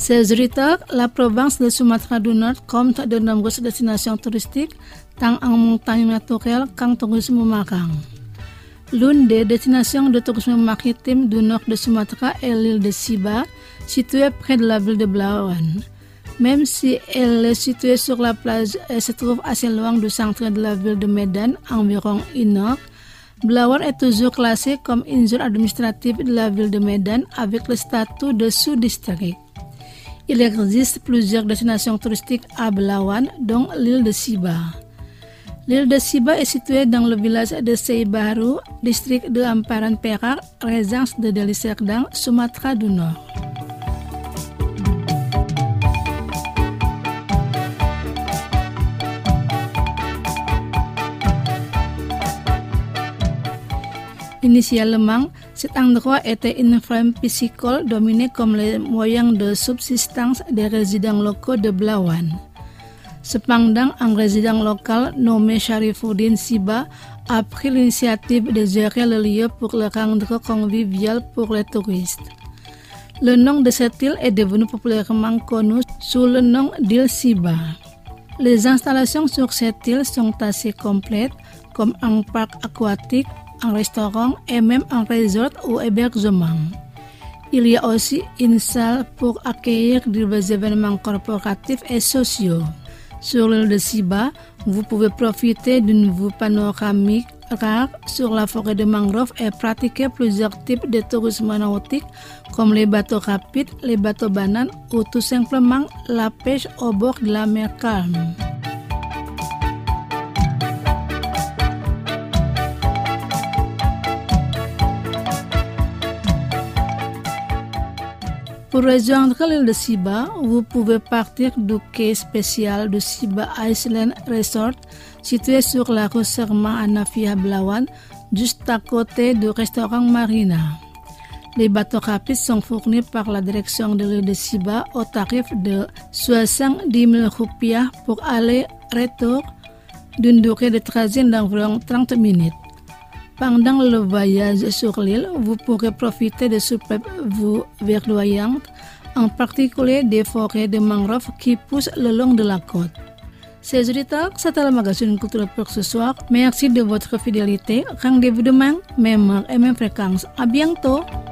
Ces auditeurs, la province de Sumatra du Nord compte de nombreuses destinations touristiques, tant en montagne naturelle qu'en tourisme marin. L'une des destinations de tourisme maritime du nord de Sumatra est l'île de Siba, située près de la ville de Belawan. Même si elle est située sur la plage, elle se trouve assez loin du centre de la ville de Medan, environ 1 heure. Belawan est toujours classée comme une zone administrative de la ville de Medan avec le statut de sous-district. Il existe plusieurs destinations touristiques à Belawan, dont l'île de Siba. L'île de Siba est située dans le village de Seibaru, district de Amparan Perak, région de Deli Serdang, Sumatra du Nord. Initialement, cet endroit était une ferme piscicole dominée comme les moyens de subsistance des résidents locaux de Belawan. Cependant, un résident local nommé Sharifuddin Siba a pris l'initiative de gérer le lieu pour le rendre convivial pour les touristes. Le nom de cette île est devenu populairement connu sous le nom d'île Siba. Les installations sur cette île sont assez complètes, comme un parc aquatique, un restaurant et même un resort ou hébergement. Il y a aussi une salle pour accueillir divers événements corporatifs et sociaux. Sur l'île de Siba, vous pouvez profiter d'une vue panoramique rare sur la forêt de mangrove et pratiquer plusieurs types de tourisme nautique comme les bateaux rapides, les bateaux bananes ou tout simplement la pêche au bord de la mer calme. Pour rejoindre l'île de Siba, vous pouvez partir du quai spécial de Siba Island Resort, situé sur la rue Serma à Nafia Belawan, juste à côté du restaurant Marina. Les bateaux rapides sont fournis par la direction de l'île de Siba au tarif de 70 000 rupiah pour aller-retour d'une durée de trajet d'environ 30 minutes. Pendant le voyage sur l'île, vous pourrez profiter de superbes vues verdoyantes, en particulier des forêts de mangroves qui poussent le long de la côte. Chers auditeurs, c'était le magazine culturel pour ce soir. Merci de votre fidélité. Rendez-vous demain, même heure et même fréquence. À bientôt.